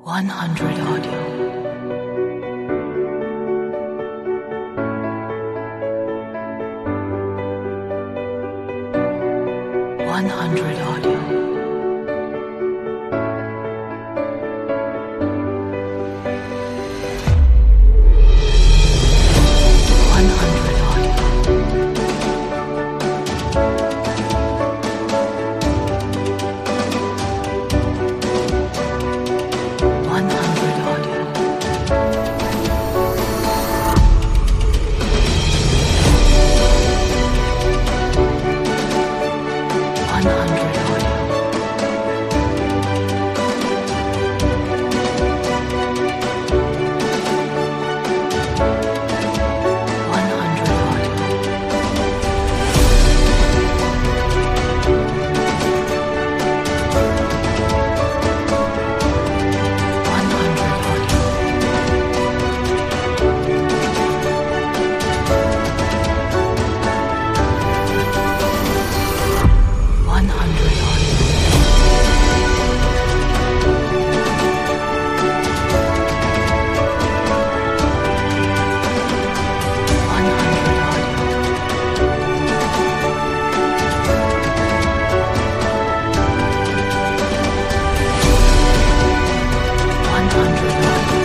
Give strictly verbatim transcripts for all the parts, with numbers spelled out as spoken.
one hundred audio. one hundred audio. one hundred audio. one hundred audio. one hundred audio. one hundred audio. one hundred audio. one hundred audio. one hundred audio. one hundred audio.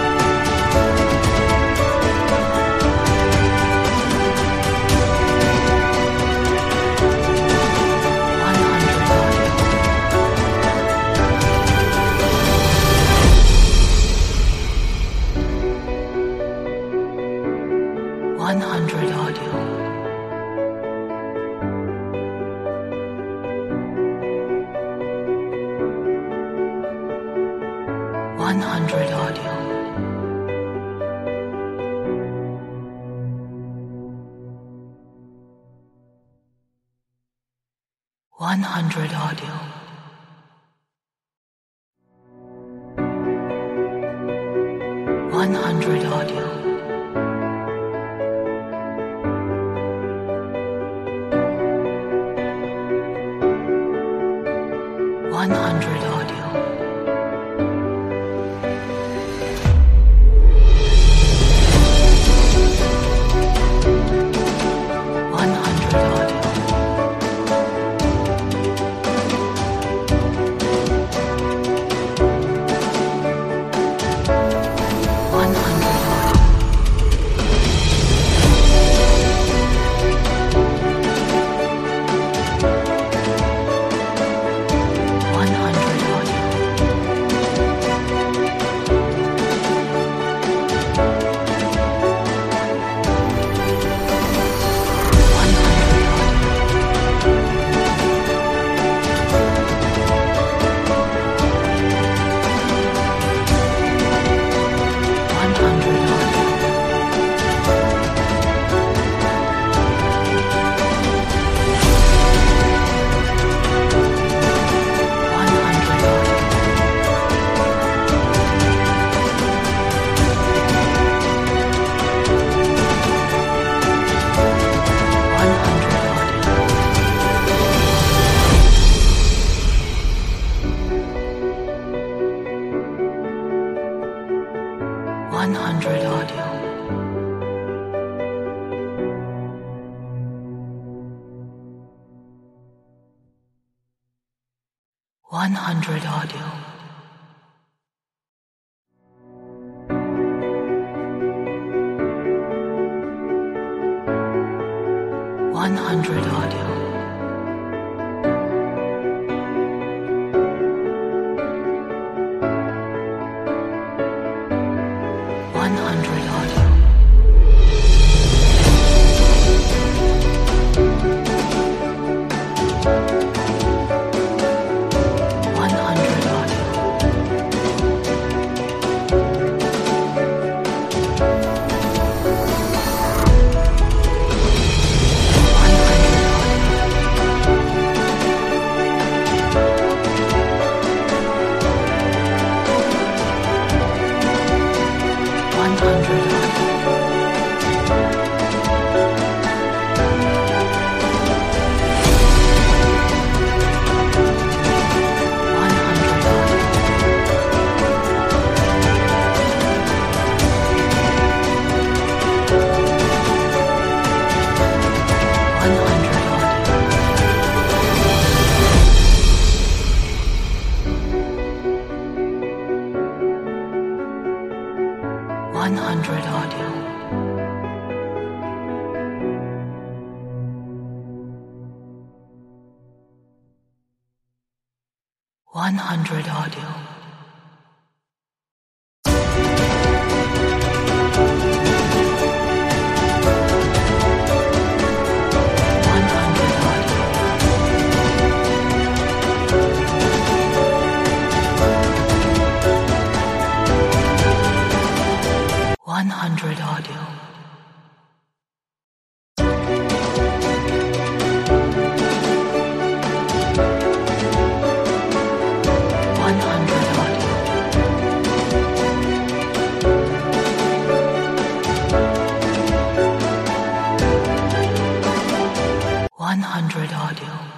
one hundred audio. one hundred audio. one hundred audio. one hundred audio. one hundred audio. one hundred audio. one hundred audio. one hundred audio. one hundred audio. one hundred one hundred audio. one hundred audio. one hundred audio. one hundred audio. one hundred audio. one hundred audio. one hundred audio. one hundred audio. one hundred audio. one hundred audio. one hundred audio. one hundred audio. one hundred audio. one hundred audio.